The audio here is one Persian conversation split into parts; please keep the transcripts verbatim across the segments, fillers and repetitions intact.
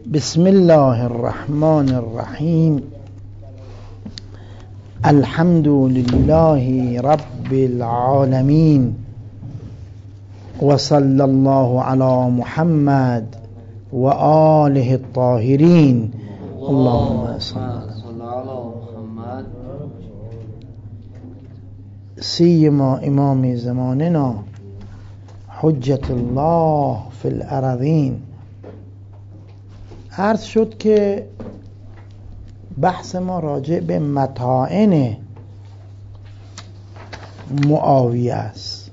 بسم الله الرحمن الرحیم. الحمد لله رب العالمین و صلی الله علی محمد و آله الطاهرین. اللهم صل علی محمد. سیما امام زماننا حجت الله فی الارضین. عرض شد که بحث ما راجع به متاعن معاویه است.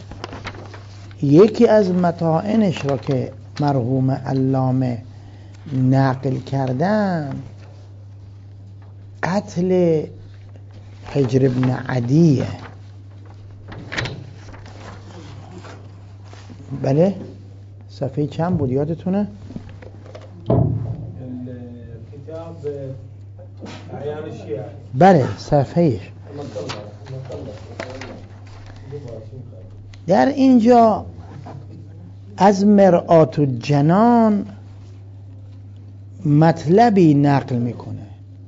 یکی از متاعنش را که مرحوم علامه نقل کردن قتل حجر بن عدیه. بله صفحه چند بود یادتونه؟ بله صفحهش در اینجا از مرآت الجنان مطلبی نقل میکنه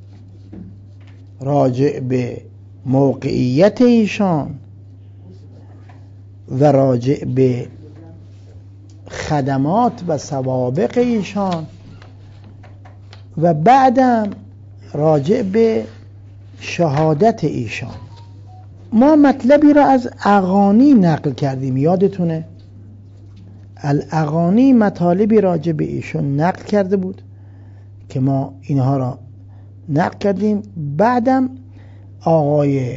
راجع به موقعیت ایشان و راجع به خدمات و سوابق ایشان و بعدم راجع به شهادت ایشان. ما مطلبی را از اغانی نقل کردیم، یادتونه؟ الاغانی مطالبی راجع به ایشان نقل کرده بود که ما اینها را نقل کردیم. بعدم آقای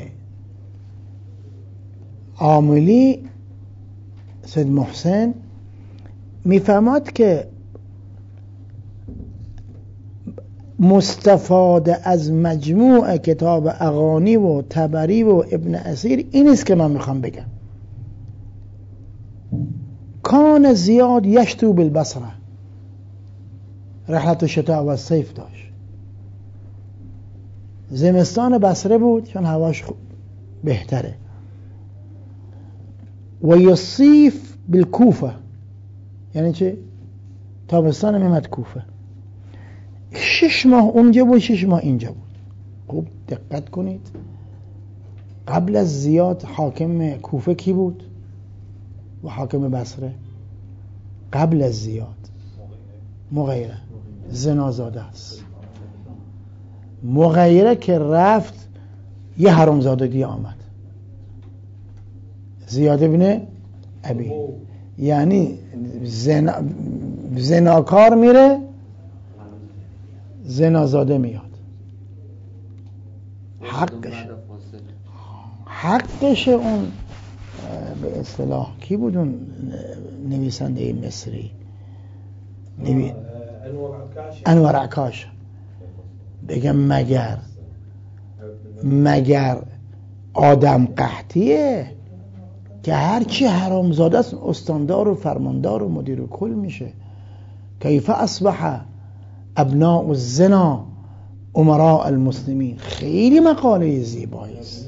عاملی سید محسن میفهمد که مستفاده از مجموع کتاب اغانی و طبری و ابن اثیر این است که من میخوام بگم. کان زیاد یشتو بالبصره، رحلت الشتاء و الصیف داشت. زمستان بصره بود چون هواش بهتره. و یصیف بالکوفه، یعنی چه؟ تابستان میمد کوفه. شش ماه اونجا بود، شش ماه اینجا بود. خوب دقت کنید. قبل از زیاد حاکم کوفه کی بود؟ و حاکم بصره قبل از زیاد مغیره، زنازاده است. مغیره که رفت یه حرامزاده دیگه آمد، زیاد ابن ابی. یعنی زنا... زناکار میره زنازاده میاد. حقش حقش اون به اصطلاح کی بود اون نویسنده مصری؟ نوی... انور عکاش. بگم مگر مگر آدم قحطیه که هرچی حرامزاده است استاندار و فرماندار و مدیر و کل میشه؟ کیف اصبح ابناء الزنا امراء المسلمین. خیلی مقاله زیبایی است.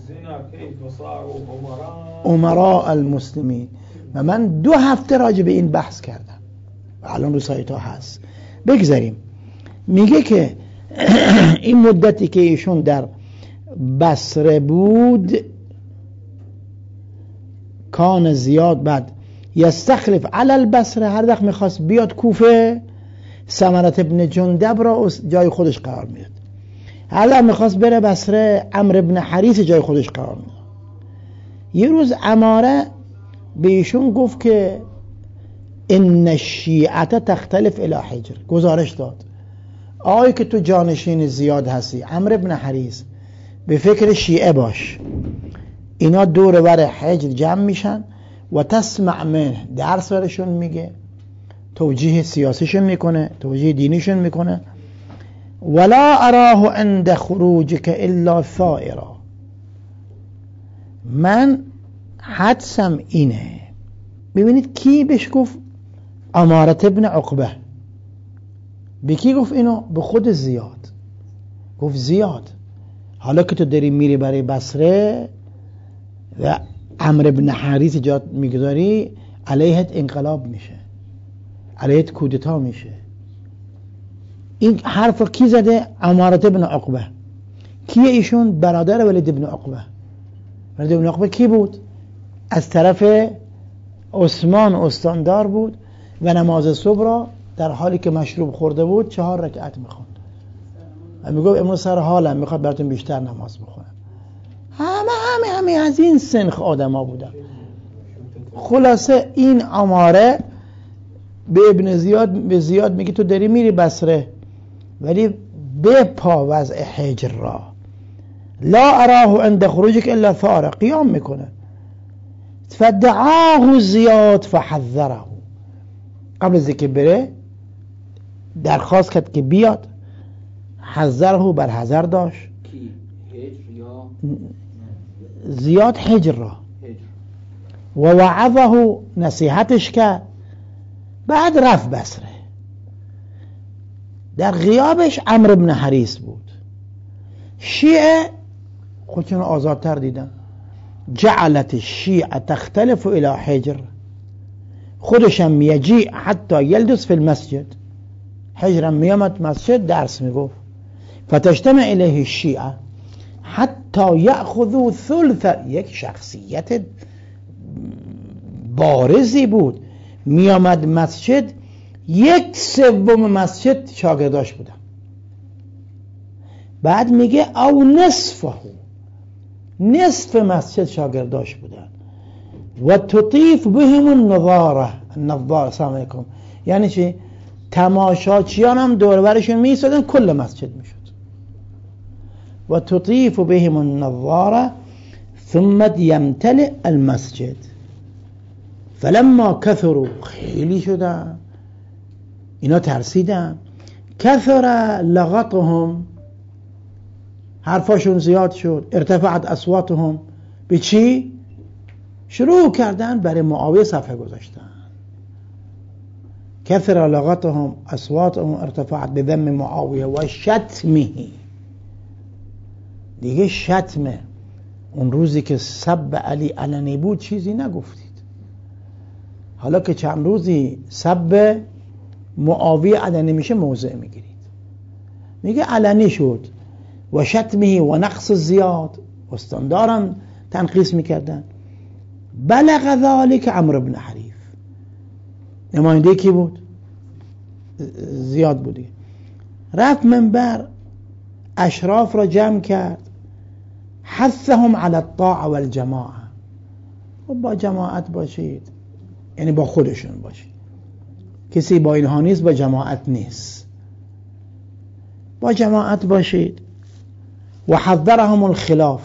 امراء المسلمین. و من دو هفته راجع به این بحث کردم و الان رو سایت ها هست. بگذاریم. میگه که این مدتی که ایشون در بصره بود کان زیاد بعد یستخلف علی البصره، هر وقت میخواست بیاد کوفه سمرت ابن جندب را جای خودش قرار میداد. هر وقت میخواست بره بصره عمرو ابن حریث جای خودش قرار میداد. یه روز عماره به ایشون گفت که ان الشیعه تختلف الی حجر، گزارش داد آی که تو جانشین زیاد هستی عمرو ابن حریث، به فکر شیعه باش. اینا دور ور حجر جمع میشن و تسمع منه، درس برشون میگه، توجیه سیاسیشون میکنه، توجیه دینیشون میکنه. ولا اراه عند خروجك الا ثائرا، من حدسم اینه. ببینید کی بهش گفت؟ عمارة ابن عقبه. به کی گفت اینو؟ به خود زیاد. گفت زیاد حالا که تو داری میری برای بصره و عمرو بن حریث جات میگذاری، علیهت انقلاب میشه، علیهت کودتا میشه. این حرف کی زده؟ عمارة بن عقبه. کیه ایشون؟ برادر ولید بن عقبه. ولید بن عقبه کی بود؟ از طرف عثمان استاندار بود و نماز صبح را در حالی که مشروب خورده بود چهار رکعت میخوند و میگفت امروز سر حالم میخواد براتون بیشتر نماز بخونم. همه همه همه از این سنخ آدم ها بودن. خلاصه این عماره به ابن زیاد به زیاد میگه تو داری میری بصره ولی به پا وضع حجر را، لا اراه عند خروجك الا ثار، قیام میکنه. فدعاه زیاد فحذره، قبل از اینکه بره درخواست کرد که بیاد، حذره بر حذر داشت. کی؟ حجر یا زیاد حجر را حجر. و وعظه، نصیحتش کرد. بعد رفت بصره. در غیابش عمرو بن حریث بود. شیعه خودشون آزادتر دیدن. جعلت الشیعه تختلف الى حجر، خودشم یجی حتی یلدس فی المسجد، حجرم میامد مسجد درس میگفت. فتجتمع الیه الشیعه حتی یأخذوا ثلث، یک شخصیت بارزی بود، میامد مسجد یک سوم مسجد شاگرداش بودن. بعد میگه او نصفه، نصف مسجد شاگرداش بودن. و تطیف بهم النظاره، النظاره سلام علیکم، یعنی چی؟ تماشاچیان هم دور برشون میایستادن، کل مسجد میشد. و تطیف بهم النظاره ثم یمتلئ المسجد. فلما کثروا، خیلی شدن، اینا ترسیدن. کثر لغتهم، حرفاشون زیاد شد. ارتفعت اصواتهم، به چی؟ شروع کردن برای معاویه صفحه گذاشتن. کثر لغتهم اصواتهم ارتفعت بذم معاویه و شتمه. دیگه شتمه. اون روزی که سب علی علنی بود چیزی نگفتید، حالا که چند روزی سب معاویه علنی میشه موضع میگیرید. میگه علنی شد. و شتمه و نقص زیاد، استاندارم تنقیص میکردن. بلغ ذلك عمرو بن حریث، نماینده کی بود؟ زیاد بودی. رفت منبر، اشراف را جمع کرد، حثهم على الطاعه والجماعه. و با جماعت باشید، یعنی با خودشون باشید. کسی با اینها نیست با جماعت نیست، با جماعت باشید. و حذرهم الخلاف،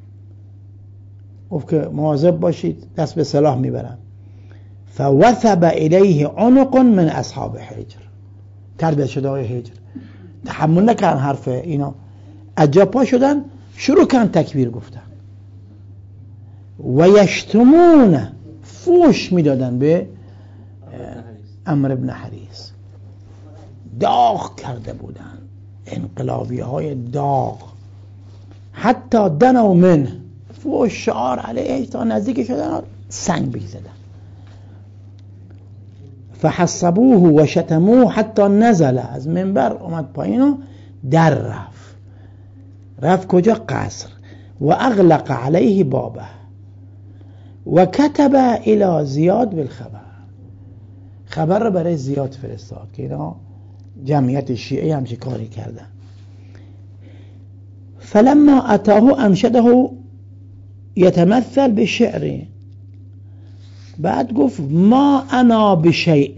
گفت که مواظب باشید دست به سلاح میبرن. فوثب الیه عنق من اصحاب حجر، تربیت شده های حجر تحمل نکردن حرف اینا، اجاپا شدن، شروع کردن تکبیر گفتن. و یشتمون، فوش میدادن به عمرو بن حریث. داغ کرده بودن، انقلابی های داغ. حتی دنو من، فوش شعار علیه، تا نزدیک شدن سنگ بگذدن. فحسبوه و شتموه حتی نزل، از منبر اومد پایین و در رفت. رفت کجا؟ قصر. و اغلق علیه بابه و کتب الى زیاد بالخبر، خبر رو برای زیاد فرستاد که اینا جمعیت شیعه همچی کاری کردن. فلما اتاه انشده یتمثل به شعری، بعد گفت ما انا بشیء.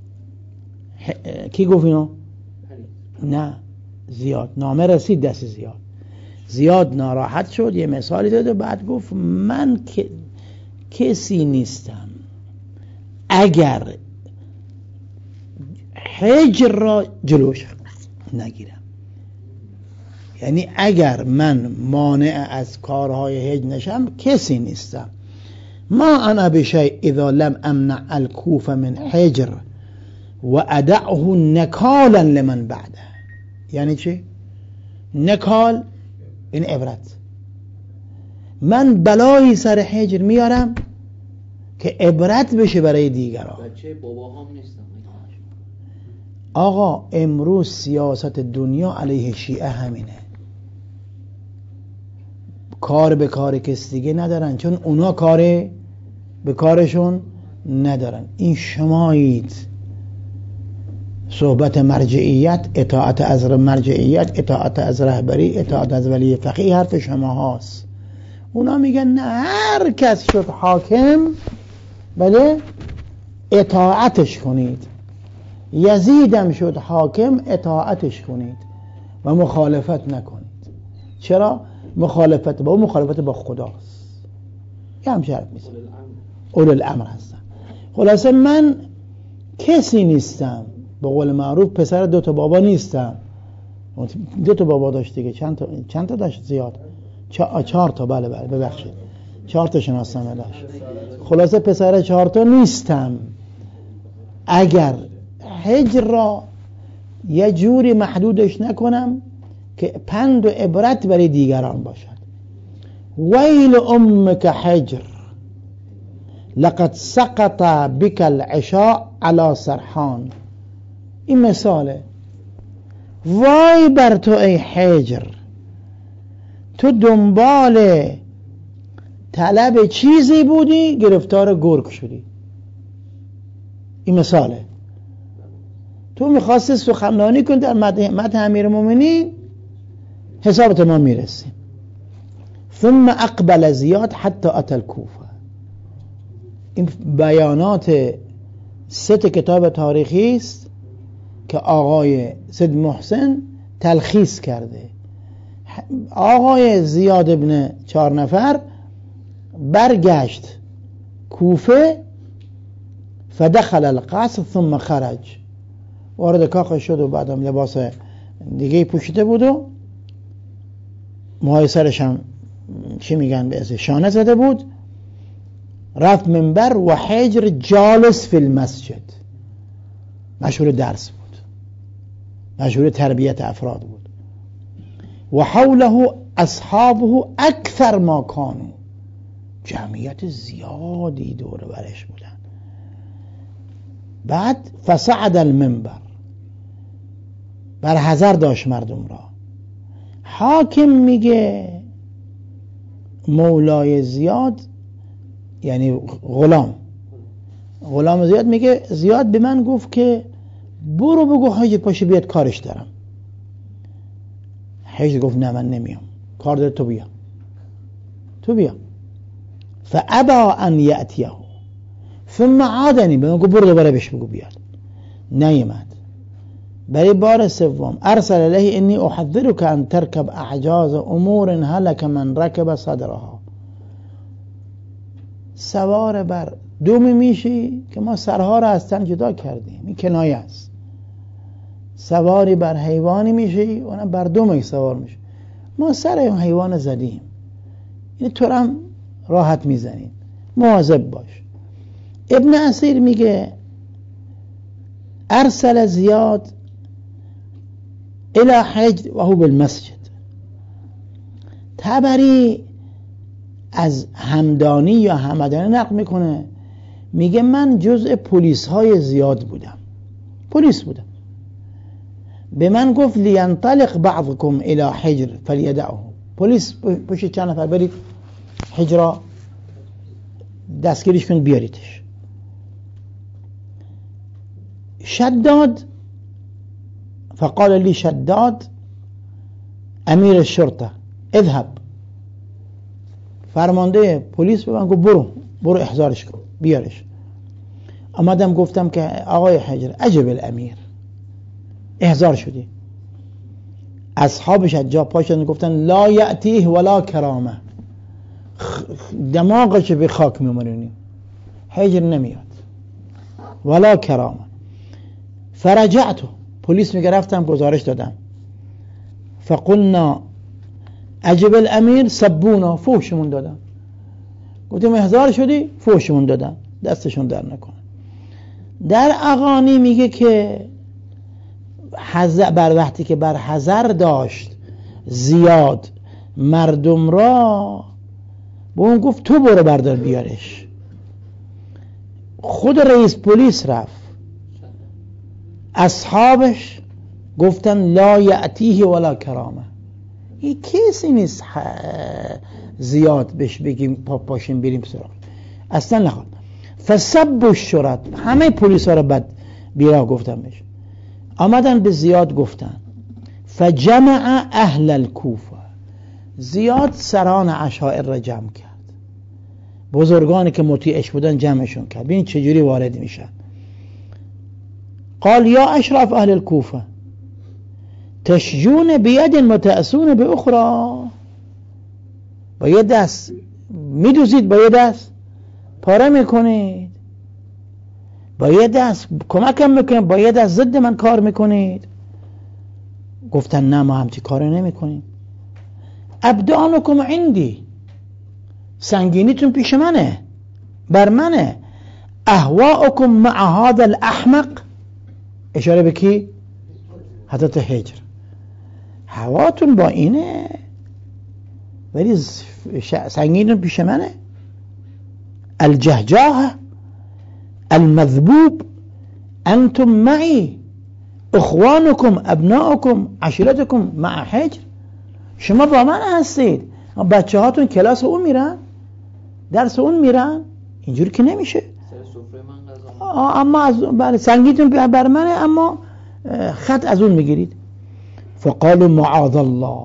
کی گفت اینو؟ نه، زیاد. نامه رسید دست زیاد. زیاد ناراحت شد، یه مثالی داد و بعد گفت من که کسی نیستم اگر حجر را جلوش نگیرم. یعنی اگر من مانع از کارهای حج نشم کسی نیستم. ما انا بشیء اذا لم امنع الکوفه من حجر و ادعه نکالا لمن بعده. یعنی چی؟ نکال این عبرت. من بلایی سر حجر میارم که عبرت بشه برای دیگران. بچه بابا هم نیستم. آقا امروز سیاست دنیا علیه شیعه همینه، کار به کار کس دیگه ندارن، چون اونا کار به کارشون ندارن. این شمایید صحبت مرجعیت، اطاعت از مرجعیت، اطاعت از رهبری، اطاعت از ولی فقیه حرف شما هاست. اونا میگن نه، هر کس شد حاکم بله اطاعتش کنید، یزیدم شد حاکم اطاعتش کنید و مخالفت نکنید. چرا؟ مخالفت با مخالفت با خداست. یه هم شرط میزن اول الامر هستن. خلاصه من کسی نیستم، به قول معروف پسر دو تا بابا نیستم. دو تا بابا داشت دیگه، چند تا چند تا داشت؟ زیاد، چه... چهار تا. بله بله ببخشید، چهار تا شناسنامه داشت. خلاصه پسر چهار تا نیستم. اگر حجر را یه جوری محدودش نکنم که پند و عبرت برای دیگران باشد. ویل امک حجر لقد سقط بك العشاء على سرحان. این مثاله. وای بر تو ای حجر، تو دنبال طلب چیزی بودی گرفتار گرگ شدی. این مثاله. تو میخواستی سخنرانی کنی در مدح امیرالمومنین، حسابت ما میرسیم. ثم اقبل زیاد حتی اتى الکوفه. این بیانات سه کتاب تاریخی است که آقای سید محسن تلخیص کرده. آقای زیاد ابن چهار نفر برگشت کوفه، فدخل القصر ثم خرج، وارد کاخ شد و بعدم لباس دیگه پوشیده بود و موهای سرش هم چی میگن به اسم شانه زده بود. رفت منبر و حجر جالس فی المسجد، مشغول درس بود، مشغول تربیت افراد بود. و حوله اصحابه اکثر ما کانوا، جمعیت زیادی دور برش بودن. بعد فصعد المنبر، بر حذر داشت مردم را. حاکم میگه مولای زیاد، یعنی غلام غلام زیاد میگه زیاد به من گفت که برو بگو حاج پاشو بیاد کارش دارم. حاج گفت نه من نمیام، کار داره تو بیا، تو بیا. فابا ان یاتیه ثم عادنی، به من گفت برو دوباره بهش بگو بیاد. نیامد. برای بار سوم ارسل الیه انی احذرک ان ترکب اعجاز امور هلک من رکب صدرها. سوار بر دومی میشی که ما سرها را از تن جدا کردیم، این کنایه است. سواری بر حیوانی میشی، اونم بر دومی سوار میشی، ما سر اون حیوان زدیم، این تو هم راحت میزنیم، مواظب باش. ابن اسیر میگه ارسل زیاد الى حجر و هو بالمسجد. تبری از همدانی یا همدانی نقل میکنه، میگه من جزء پلیس های زیاد بودم، پلیس بودم. به من گفت لینطلق بعضكم الى حجر فلیدعه. پلیس پشت چند نفر برید حجر دستگیرش کن بیاریدش. شداد فقال لي شداد امیر الشرطه اذهب، فرمانده پلیس به من گفت برو برو احضارش کن بیارش. آمدم گفتم که آقای حجر عجب الامیر، احضار شدی. اصحابش از جا پاشدن گفتن لا یأتیه ولا کرامه، دماغش به خاک میمونیم، حجر نمیاد ولا کرامه. فرجعتو، پلیس میگه رفتم گزارش دادم. فقلنا عجب الامیر سبونا، فوشمون دادم. گفتیم احضار شدی، فوشمون دادم، دستشون در نکنه. در اغانی میگه که حذر، بر وقتی که بر حذر داشت زیاد مردم را، به اون گفت تو برو بردار بیارش. خود رئیس پلیس رفت، اصحابش گفتن لا یأتیه ولا کرامه، این کسی نیست زیاد بهش بگیم پا پاشیم بریم سراغ، اصلا نخواد. فسب الشرط، همه پلیس ها رو بد بیراه گفتن بهش. آمدن به زیاد گفتن فجمع اهل الکوفه، زیاد سران عشائر را جمع کرد، بزرگانی که مطیعش بودن جمعشون کرد. ببین چجوری وارد میشن. قال یا اشراف اهل الکوفه تشجون بید متأسون به اخرى، با یه دست میدوزید، با یه دست پاره میکنید، با یه دست کمکم میکنید، با یه دست ضد من کار میکنید. گفتن نه ما همچی کار نمیکنیم. ابدانکم عندی، سنگینیتون پیش منه، بر منه. اهواءکم مع هذا الاحمق، اشاره به کی؟ حضرت هجر. هواتون با اینه ولی سنگینتون پیش منه. الجهجاه المذبوب انتم معی اخوانکم ابناءکم عشیرتکم مع حجر، شما با من هستید، بچه هاتون کلاس اون میرن، درس اون میرن، اینجوری که نمیشه. اما از بله سنگیتون بر منه اما خط از اون میگیرید. فقالوا معاذ الله،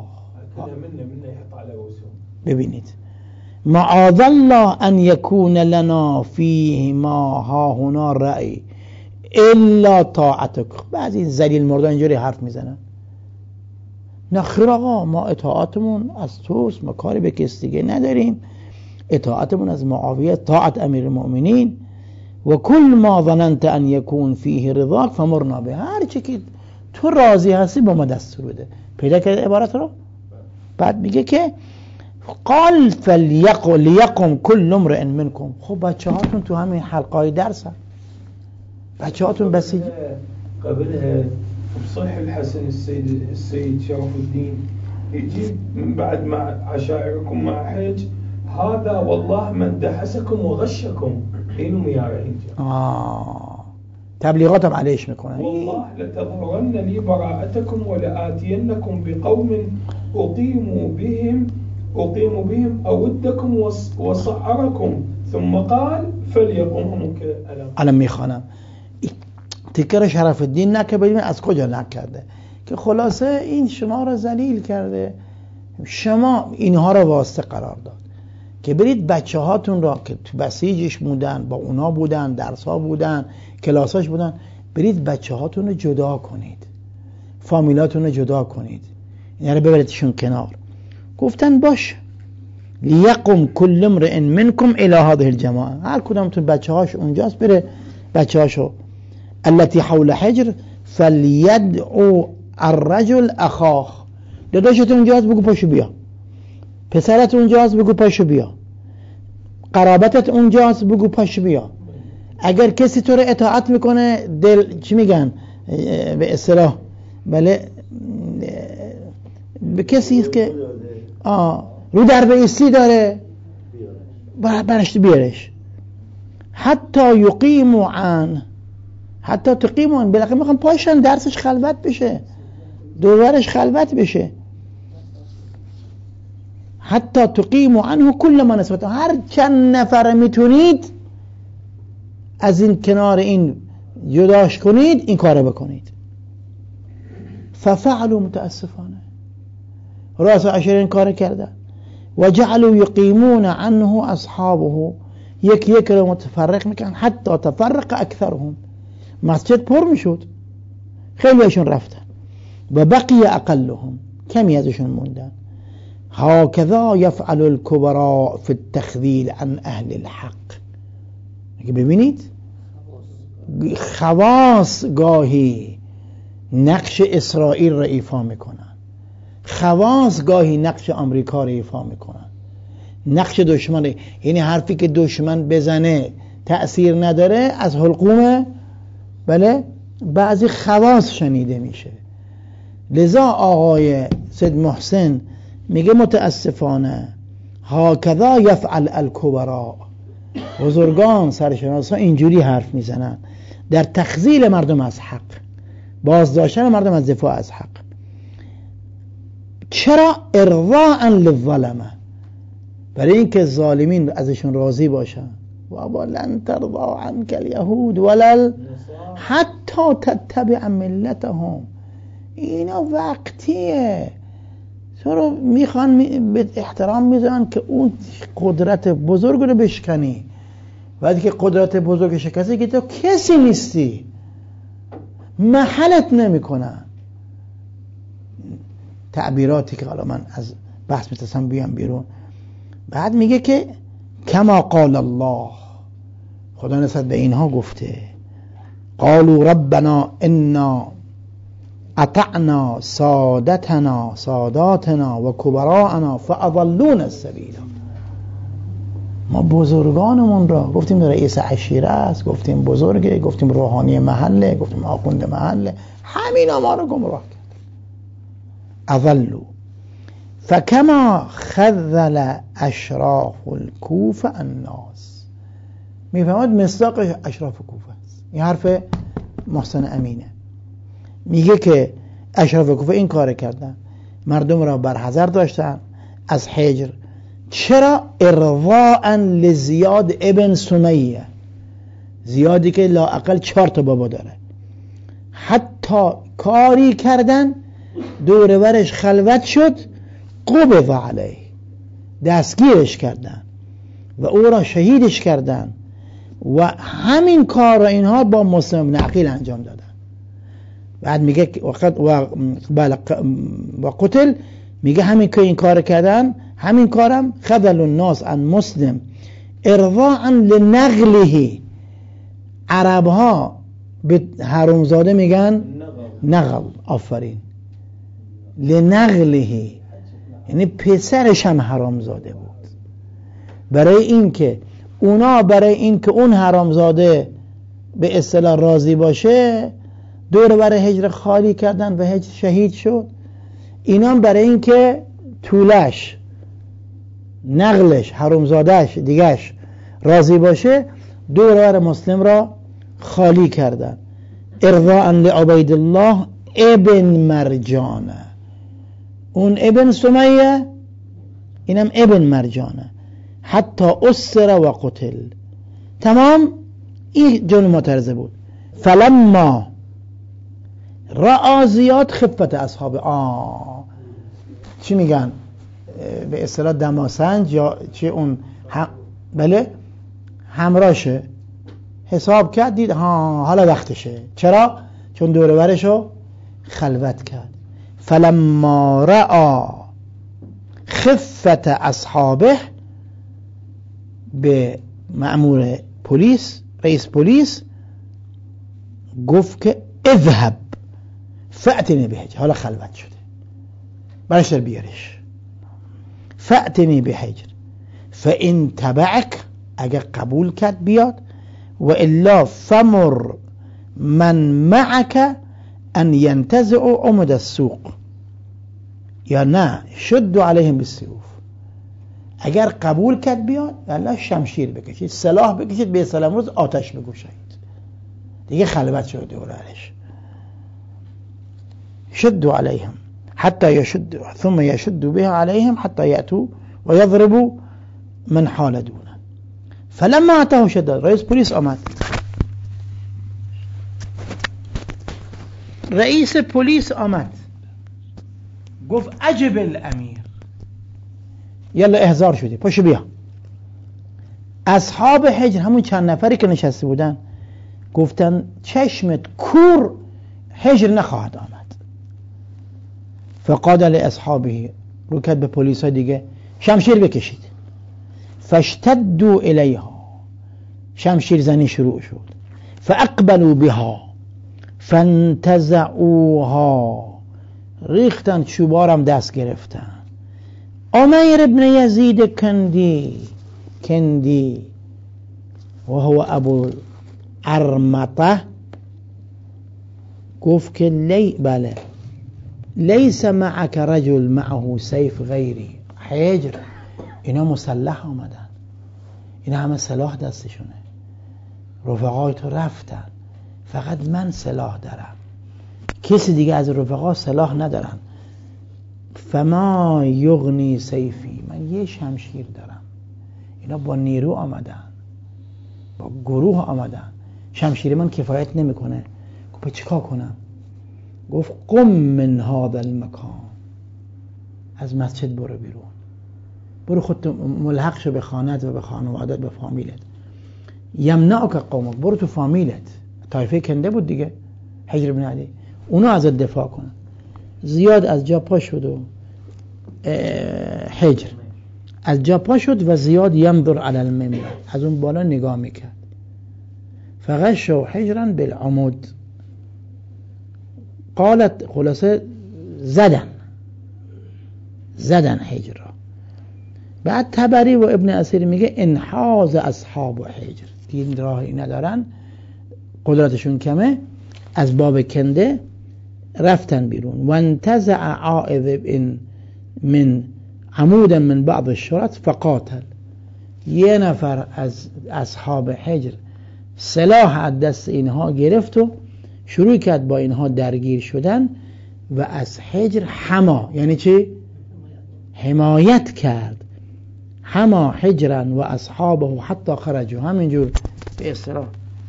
ببینید معاذ الله ان یکون لنا فیه ما ها هنا رأی الا طاعتک. بعضی این ذلیل مردان اینجوری حرف میزنن، نخیر آقا ما اطاعتمون از توست، ما کاری به کس دیگه نداریم، اطاعتمون از معاویه طاعت امیر المؤمنین. و کل ما ظننت ان یکون فیه رضاک فمرنا به، هر چی که تو راضی هستی با ما دستور بده. پیدا کرده عبارت رو؟ بعد میگه که قال فلیقم لیقم کل امرئ منکم. خب بچه هاتون تو همین حلقای درس هم. بچه هاتون بسیج قبلها بصحيح الحسن السيد السيد شرف الدين يجيب من بعد مع عشائركم مع حج هذا والله من دحسكم وغشكم اینو میاره اینجا. آه تبلیغاتم علیش میکنن. والله لتظهرن لي براءتكم ولآتينكم بقوم اقيموا بهم اقيموا بهم اودكم وصعركم ثم قال فليقوموا كألم. الان میخوانم تکر شرف الدین نکه ببینیم از کجا نکرده که خلاصه این شما را ذلیل کرده، شما اینها را واسطه قرار داد که برید بچه هاتون را که تو بسیجش بودن، با اونا بودن، درس ها بودن، کلاساش بودن، برید بچه هاتون رو جدا کنید، فامیلاتون رو جدا کنید، اینا رو ببریدشون کنار. گفتن باش لیقم کل امرئ منکم الی هذه الجماعه، هر کدومتون بچه هاش اونجاست بره بچه هاشو التي حول حجر فلیدعو الرجل اخاه، داداشت اونجاست بگو پاشو بیا، پسرت اونجاست بگو پاشو بیا، قرابتت اونجاست بگو پاشو بیا. اگر کسی تو رو اطاعت میکنه دل چی میگن به اصطلاح بله به کسی است که آه رو در بیستی داره برشت بیارش حتی یقیمو عن حتی تقیمون بالاخره میخوام پاشن درسش خلوت بشه، دورش خلوت بشه. حتی تقیموا عنه کل ما نسبت، هر چند نفر میتونید از این کنار این جداش کنید، این کارو بکنید. ففعلوا متاسفانه، راس عشر این کار کردن. و جعلوا یقیمون عنه اصحابه، یک یک رو متفرق میکنن حتی تفرق اکثرهم، مسجد پر میشد، خیلی هاشون رفتن و بقی اقلهم، کمی ازشون موندن. هكذا يفعل الكبراء في التخذيل عن اهل الحق. ببینید خواص گاهی نقش اسرائیل را ایفا میکنن، خواص گاهی نقش آمریکا را ایفا میکنن، نقش دشمن را. یعنی حرفی که دشمن بزنه تأثیر نداره از حلقوم بله بعضی خواص شنیده میشه. لذا آقای سید محسن میگه متاسفانه هكذا يفعل الكبراء، بزرگان سرشناسا اینجوری حرف میزنن در تخذیل مردم از حق. بازداشتن مردم از دفاع از حق. چرا؟ ارضاء للظلمه، برای اینکه ظالمین ازشون راضی باشن. و لن ترضى عنك اليهود ولا حتی تتبع ملتهم. اینا وقتیه، تو رو میخوان به احترام میذارن که اون قدرت بزرگ رو بشکنی. وقتی که قدرت بزرگ شکستی که تو کسی نیستی، محلت نمیکنن. تعبیراتی که حالا من از بحث میتونم بیام بیرون. بعد میگه که کما قال الله، خدا نسبت به اینها گفته قالوا ربنا انا اطعنا سادتنا ساداتنا و کبراءنا فاضلونا السبیل. ما بزرگانمون را گفتیم رئیس عشیره است، گفتیم بزرگه، گفتیم روحانی محله، گفتیم آخوند محله، همینا ما رو گمراه کرد. اضلوا فکما خذل اشراف الکوفه الناس. میفهمد مصداق اشراف کوفه است. این حرف محسن امینه. میگه که اشراف کوفه این کار کردن، مردم را برحذر داشتن از حجر. چرا؟ ارضاء لزیاد ابن سمیه، زیادی که لااقل چهار تا بابا داره. حتی کاری کردن دور برش خلوت شد، قبض علیه، دستگیرش کردن و او را شهیدش کردن و همین کار را اینها با مسلم بن عقیل انجام دادن. بعد میگه وقت و و قتل، میگه همین که این کار کردن، همین کارم خذل الناس عن مسلم ارضاء لنغله. عرب ها به حرومزاده میگن نغل. آفرین. لنغله یعنی پسرش هم حرامزاده بود. برای این که اونا برای این که اون حرامزاده به اصطلاح راضی باشه دور بر هجر خالی کردن و هجر شهید شد. اینا برای این که طولش، نقلش، حرامزادهش دیگهش راضی باشه دور بر مسلم را خالی کردن. ارضاء لعبید الله ابن مرجانه. اون ابن سمیه، اینم ابن مرجانه. حتی اسر و قتل. تمام این جمله معترضه بود. فلما رأى زیاد خفت اصحاب آه چی میگن به اصطلاح دماسنج یا چی اون هم... بله همراشه حساب کرد، دید ها حالا وقتشه. چرا؟ چون دور برشو خلوت کرد. فلما رأى خفت اصحابه، به مأمور پلیس، رئیس پلیس گفت که اذهب فأتنی بهجر. حالا خلوت شده، برش در بیارش. فأتنی بهجر فإن تبعک، اگر قبول کرد بیاد، و الا فمر من معک ان ینتزعوا عمد السوق، یا نه شد علیهم بالسیوف. اگر قبول کرد بیاد الله شمشیر بکشید، سلاح بکشید، به سلام روز آتش بگوشید. دیگه خلوت شده دورش. شدوا علیهم حتی یشدوا ثم یشدوا بها علیهم حتی یأتوا و یضربوا من حال دونه. فلما اتاه شداد، رئیس پلیس آمد. رئیس پلیس آمد گفت عجب الامیر، یلا احضار شدی، پاشو بیا. اصحاب حجر، همون چند نفری که نشسته بودن، گفتن چشمت کور، حجر نخواهد آمد. فقال لاصحابه، رو کرد به پلیس ها دیگه، شمشیر بکشید. فاشتدوا الیها، شمشیر زنی شروع شد. فاقبلوا بها فانتزعوها، ریختن چوبارم دست گرفتن. عمیر ابن یزید کندی کندی و هو ابو ارمطه گفت که لی بله لیس معک رجل معه سیف غیری. حجر اینا مسلح آمدن، اینا همه سلاح دستشونه، رفقای تو رفتن، فقط من سلاح دارم. کسی دیگه از رفقا سلاح ندارن. فما یغنی سیفی، من یه شمشیر دارم. اینا با نیرو آمدن، با گروه آمدن، شمشیر من کفایت نمیکنه. گفت چیکار کنم؟ گفت قم من هذا المکان، از مسجد برو بیرون، برو خودت ملحق شو به خانت و به خانوادت، به فامیلت. یمنعک قومک، برو تو فامیلت، طایفه کنده بود دیگه، حجر بن علی، اونا ازت دفاع کنن. زیاد از جا پا شد و حجر از جا پا شد و زیاد ینظر علی المنبر، از اون بالا نگاه میکرد. فغشوا حجرا بالعمود، قالت، خلاصه زدن زدن حجر را. بعد تبری و ابن اسیر میگه انحاز اصحاب حجر، دین راهی ندارن، قدرتشون کمه، از باب کنده رفتن بیرون. و انتزع عائذ من عمود من بعض الشرط فقاتل، یه نفر از اصحاب حجر سلاح از دست اینها گرفت و شروع کرد با اینها درگیر شدن و از حجر حما، یعنی چی؟ حمایت کرد. حما حجرا و اصحابه حتی خرجوا، همینجور به اصطلاح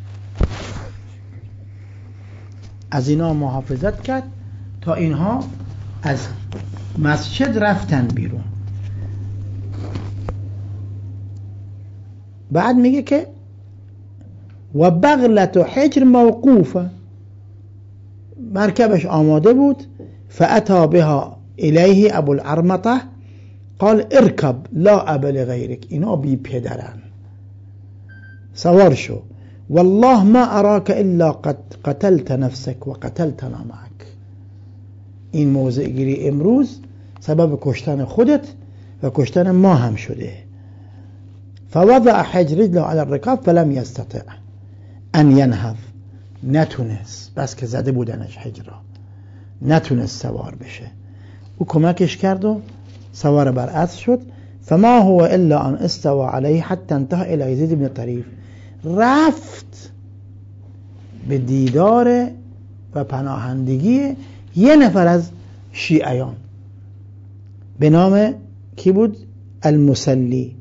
از اینا محافظت کرد تا اینها از مسجد رفتن بیرون. بعد میگه که و بغلت حجر موقوفه، مرکبش آماده بود. فاتا بها الیه ابو الارمطه قال ارکب لا اب لغیرک، اینا بی پدرن، سوار شو، والله ما اراک الا قد قتلت نفسك و قتلتنا معك، این موضع گیری امروز سبب کشتن خودت و کشتن ما هم شده. فوضع حجر رجله على الرکاب فلم یستطع ان ینهض، نتونست، بس که زده بودنش حجر را، نتونست سوار بشه. او کمکش کرد و سوار بر اسب شد. فما هو الا ان استوى علیه حتی انتهى الى یزید بن طریف، رفت به دیدار و پناهندگی یه نفر از شیعیان به نام کی بود؟ المسلی.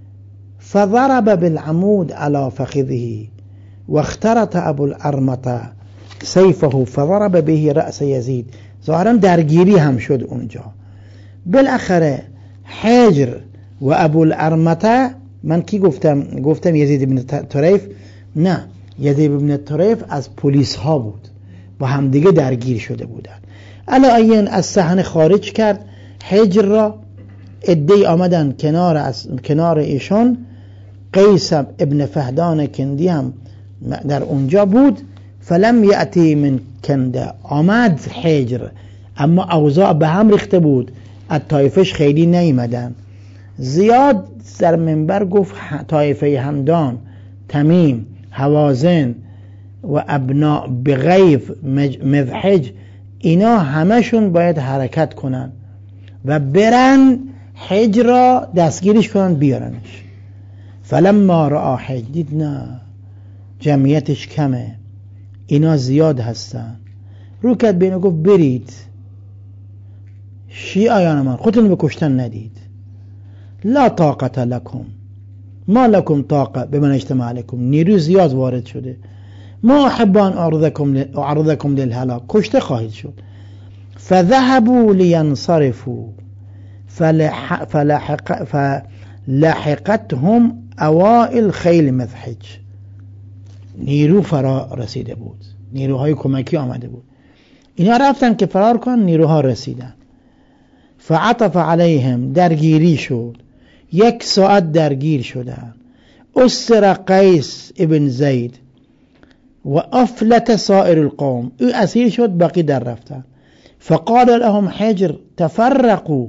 فضرب بالعمود على فخذه واخترت ابو الارمطه سیفه فضرب به رأس یزید، ظاهرا درگیری هم شد اونجا. بالاخره حجر و ابو الارمطه، من کی گفتم؟ گفتم یزید بن طریف، نه، یزید بن طریف از پلیس ها بود، با همدیگه درگیر شده بودن. علی از صحنه خارج کرد حجر را، عده‌ای آمدن کنار از کنار ایشان. قیس ابن فهدان کندی هم در اونجا بود. فلم یأتی من کنده، آمد حجر، اما اوضاع به هم ریخته بود، از طایفش خیلی نیامدن. زیاد در منبر گفت طایفه همدان، تمیم، حوازن و ابناء بغیف مذحج، اینا همشون باید حرکت کنن و برن حجر را دستگیرش کنن بیارنش. فلما رأى حجر، دید نه جمعیتش کمه، اینا زیاد هستن، رو کرد بینو گفت برید، شیعیان من خودتون به کشتن ندید. لا طاقت لکم، ما لکم طاقه به من اجتماع علیکم، نیروی زیاد وارد شده، ما احبان اعرضکم للهلاک، کشته خواهید شد. فذهبوا لینصرفوا فلحق فلحق فلحقتهم اوائل خیل مذحج، نیرو فرا رسیده بود، نیروهای کمکی آمده بود، اینا رفتن که فرار کنن، نیروها رسیدن. فعطف علیهم، درگیری شد، یک ساعت درگیر شدن. اسر قیس ابن زید و افلت سائر القوم، او اسیر شد، باقی در رفتن. فقال لهم حجر تفرقوا،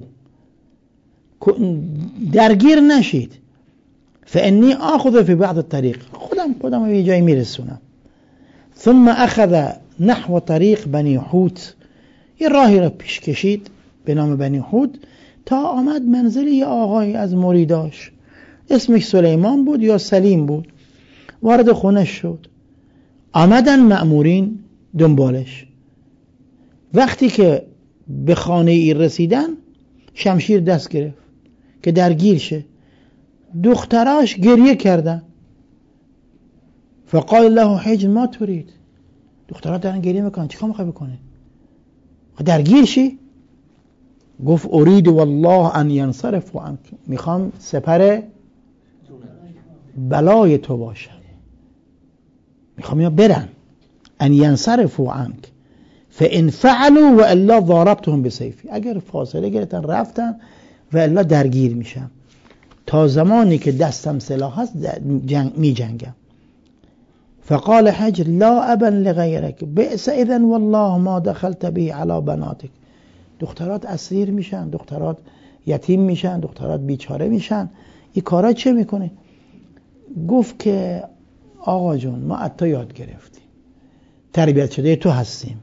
درگیر نشید، فانی آخذ فی بعض الطریق، خودم خودم به جایی میرسونم. ثم اخذ نحو طریق بنی حوت، یه راهی را پیش کشید به نام بنی حوت تا آمد منزل یه آقای از مریداش، اسمش سلیمان بود یا سلیم بود. وارد خونش شد، آمدن مأمورین دنبالش. وقتی که به خانه ای رسیدن شمشیر دست گرفت که درگیر شه. دختراش گریه کردن. فقال له حجر ما تريد. دخترها دارن گریه میکنن، چیکار میخوای بکنه؟ درگیر شی؟ گفت اريد والله ان ينصرف عنك. میخوام سپر بلای تو باشم، میخوام اینا برن. ان ينصرفوا عنك فان فعلوا والا ضربتهم بسيفي. اگر فاصله گرفتن رفتن و الا درگیر میشم. تا زمانی که دستم سلاح هست جنگ می جنگم. فقال حجر لا ابا لغیرک بئس اذن والله ما دخلت به علی بناتک. دخترات اسیر میشن، دخترات یتیم میشن، دخترات بیچاره میشن، این کارا چه میکنه؟ گفت که آقا جون ما از تو یاد گرفتیم، تربیت شده تو هستیم.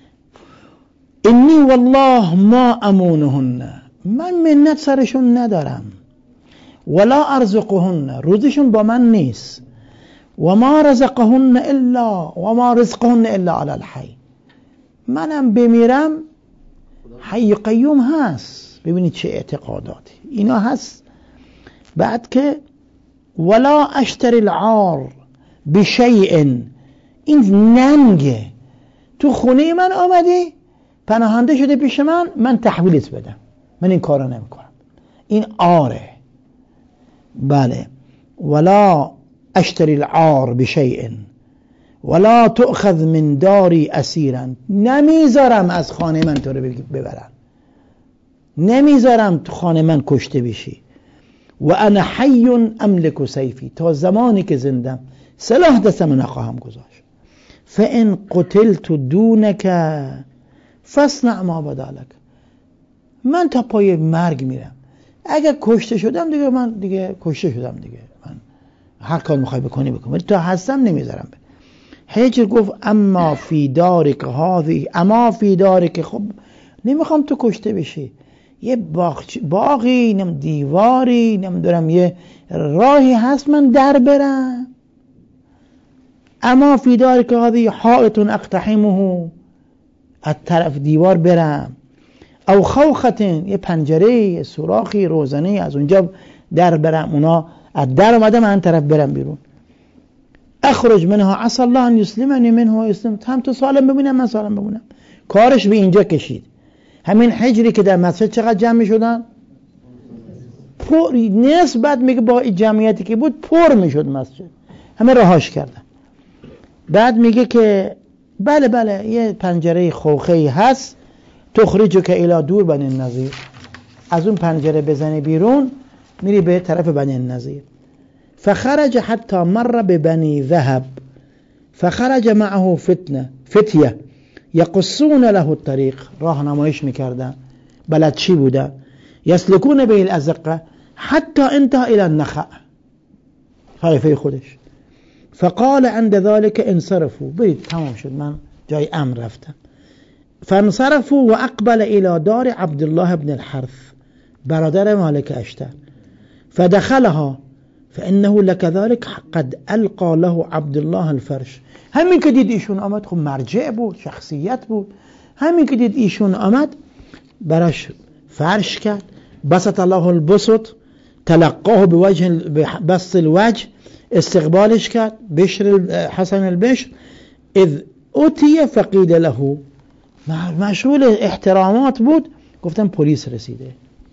انی والله ما امونهن، من منت سرشون ندارم. ولا ارزقهن، روزشون با من نیست. و ما رزقهن الا و ما رزقهن الا علی الحی. منم بمیرم حی قیوم هست. ببینید چه اعتقاداتی اینا هست. بعد که ولا اشتری العار بشیء، این ننگه. تو خونه من آمدی پناهنده شده پیش من، من تحویلت بدم، من این کارو نمی کنم. این عاره. بله. ولا اشتری العار بشیء ولا تؤخذ من داری اسیرا. نمیذارم از خانه من تو رو ببرن، نمیذارم تو خانه من کشته بشی. و انا حی املک سیفی، تا زمانی که زندم سلاح دستم نخواهم گذاشت. فان قتلت دونک فاصنع ما بدا لک. من تا پای مرگ میرم. اگر کشته شدم دیگه من دیگه کشته شدم دیگه، من هر کار میخوای بکنی بکن، ولی تا هستم نمیذارم. حجر گفت اما فی دارک هذه، اما فی دارک، خب نمیخوام تو کشته بشی. یه باغ باغی نم دیواری نمیدونم یه راهی هست من در برم. اما فی دارک هذه حائط اقتحمه، از طرف دیوار برم. او خوختن، یه پنجره یه سوراخی روزنه از اونجا در برم، اونا از در اومده من طرف برم بیرون. اخرج منها عسى الله ان يسلمني منه و يسلم. هم تو سالم ببینم من سالم ببینم. کارش به اینجا کشید. همین حجری که در مسجد چقدر جمع شدن؟ پر. نسبت میگه با جمعیتی که بود پر میشد مسجد، همه رهاش کردن. بعد میگه که بله بله یه پنجره خوخه‌ای هست، تخرجو که الی دور بنی النضیر، از اون پنجره بزنی بیرون میری به طرف بنی النضیر. فخرج حتی مر ببنی ذهب فخرج معه فتنه فتیه یقصون له الطریق، راهنماییش میکردن، بلد چی بودن. یسلکون به الازقه حتی انتهى الى النخع، خلیفه خودش. فقال عند ذلك انصرفوا، برید تمام شد من جای امر رفتم. فانصرفوا و اقبل الى دار عبدالله بن الحرث، برادر مالک اشتر. فدخلها فانه لكذلك قد القى له عبدالله الفرش. همین که دید ایشون آمد، خب مرجع بود، شخصیت بود، همین که دید ایشون آمد براش فرش کرد. بسط الله البسط تلقاه بوجه بسط الوجه، استقبالش کرد. بشر حسن البشر اذ اتي فقید له، مشغول احترامات بود. گفتن پلیس رسیده.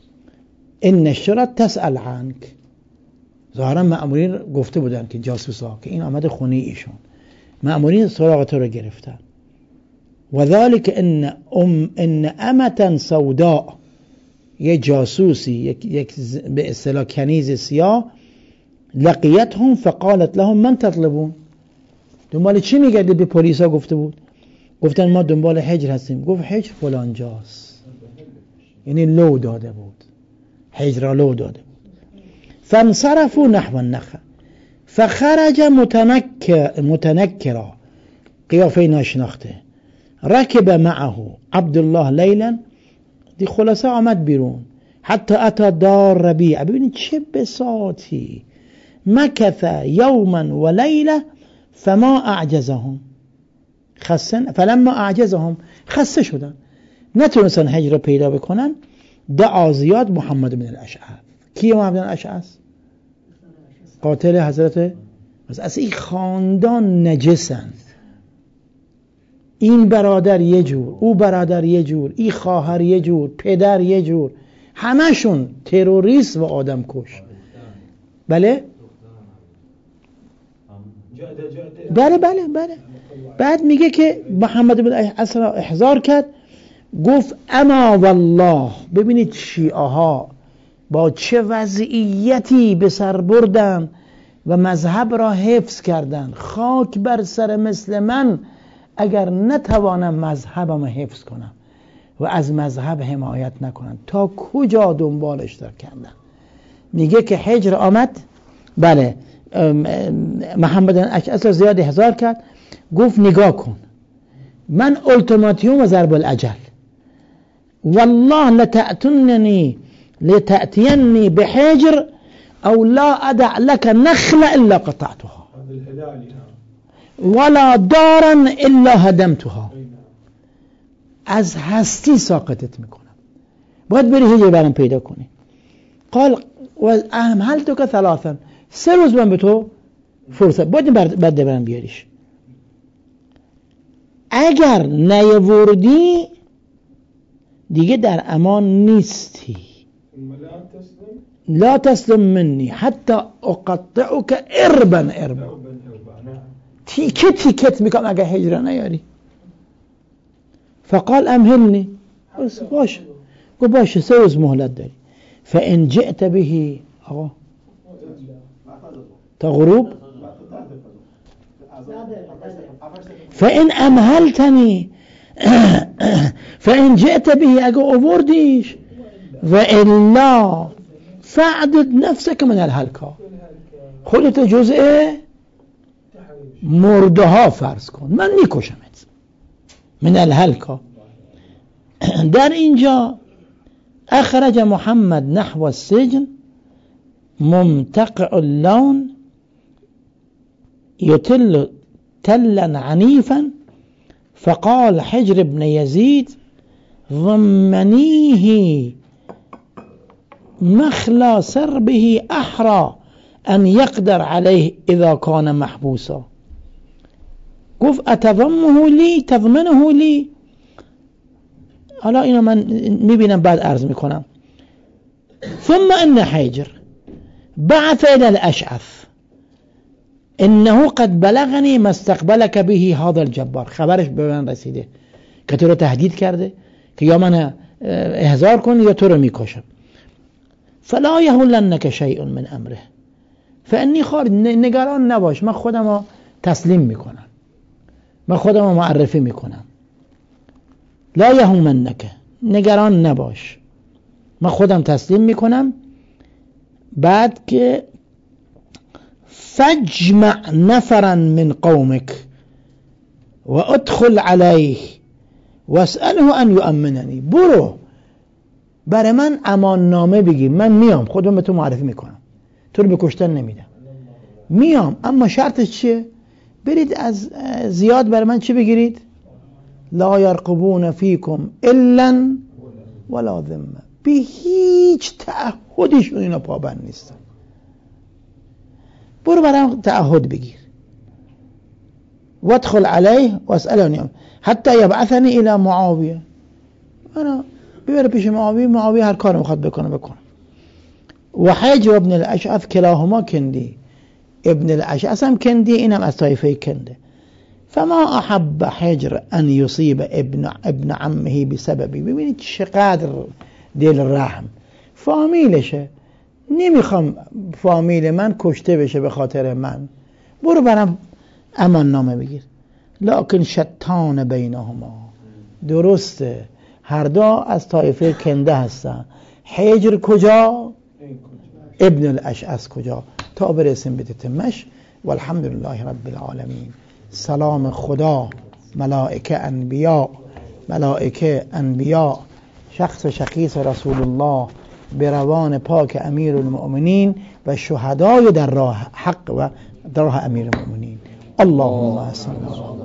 ان الشرطه تسأل عنك. ظاهرا مأمورین گفته بودن که جاسوسا که این آمده خونه ایشون، مأمورین سراغ تو رو گرفتن. و ذلك ان ام ان امه سوداء، یه جاسوسی، یک, یک به اصطلاح کنیز سیاه، لقیتهم فقالت لهم من تطلبون. دنبال چی میگردید؟ به پلیسا گفته بود. گفتن ما دنبال حجر هستیم. گفت حجر فلان جاست، یعنی لو داده بود، حجر را لو داده بود. فانصرفوا نحو النخل فخرج متنكر متنكرا، قیافه ناشناخته. ركب معه عبد الله لیلا، دی خلاصه آمد بیرون. حتی اتا دار ربیع، ببینید چه بساطی. مکث یوما و لیله فما اعجزهم خسن فلما اعجزهم، خسته شدن. نتونستن هجر پیدا بکنن، دعا زیاد محمد بن الاشعث. کیه محمد بن الاشعث؟ قاتل حضرت. از این خاندان نجسن، این برادر یه جور، او برادر یه جور، این خواهر یه جور، پدر یه جور، همشون تروریست و آدم کش. بله بله بله بله. بعد میگه که محمد بن الاشعث را احضار کرد، گفت اما والله، ببینید شیعه ها با چه وضعیتی به سر بردن و مذهب را حفظ کردن. خاک بر سر مثل من اگر نتوانم مذهبم حفظ کنم و از مذهب حمایت نکنم. تا کجا دنبالش در کردن. میگه که هجر آمد، بله محمد بن الاشعث را زیاد احضار کرد، گفت نگاه کن، من التماتیوم و ضرب الاجل، والله لتأتنني لتأتيني بحجر او لا ادع لك نخلة الا قطعتها ولا دارا الا هدمتها. از هستی ساقطت میکنم، باید بری هجر برام پیدا کنی. قال و اهملتك ثلاثا، سه روز من به تو فرصت، باید بعد برام بیاریش. اگر نیاوردی دیگه در امان نیستی. لا تسلم منی حتی اقطعك اربا اربا، تیکه تیکت میکنم اگر هجر نیاری. فقال امهلنی، باشه، گفت باشه سه روز مهلت داری. فان جئت به، آقا تا غروب، فان امهلتنی فان جئت به، اگه آوردیش، و الا فعدد نفسك من الهلكة، خودت جزء مرده ها فرض کن، من میکشمت. من الهلكة. در اینجا اخرج محمد نحو السجن ممتقع اللون يتل تلا عنيفا، فقال حجر بن يزيد ضمنيه مخلى سربه أحرى أن يقدر عليه إذا كان محبوسا. قف أتضمه لي تضمنه لي. حالا اینو من میبینم بعد عرض میکنم. ثم ان حجر بعث الى الاشعث انه قد بلغني ما استقبلك به هذا الجبار. خبرش به من رسیده که تو رو تهدید کرده که یا من احضار کن یا تو رو میکشم. فلا یهولنک شیء من امره فانی خارج. نگران نباش، من خودم رو تسلیم میکنم، من خودم رو معرفی میکنم. لا یهومنک، نگران نباش، من خودم تسلیم میکنم. بعد که فاجمع نفرا من قومك و ادخل علیه واسأله ان یؤمننی. برو برای من امان نامه بگی، من میام خودم به تو معرفی میکنم، تو رو به کشتن نمیدم، میام. اما شرطش چیه؟ برید از زیاد برای من چی بگیرید؟ لا یرقبون فیکم الا ولا ذمه. به هیچ تعهدشون اینا پابند نیستن. برو برام تعهد بگیر. وادخل علیه واسألنی حتی یبعثنی الی معاویه. انا ببره پیش معاویه، معاویه هر کار میخواد بکنه بکنه. و حجر ابن الاشعث کلاهما کندی. ابن الاشعث هم کندی، اینم از طایفه کنده. فما احب حجر ان یصیب ابن ابن عمه بسببی. ببینید چقدر دل رحم. فامیلشه، نمیخوام فامیل من کشته بشه به خاطر من، برو برام امان نامه بگیر. لکن شتان بینهما، درسته هر دو از طایفه کنده هستن. حجر کجا؟ ابن الاشعث کجا؟ تا برسیم به تتمش. والحمدلله رب العالمین. سلام خدا، ملائکه انبیاء، ملائکه انبیاء، شخص شخیص رسول الله، به روان پاک امیر المؤمنین و شهدای در راه حق و در راه امیر المؤمنین. اللهم صل علی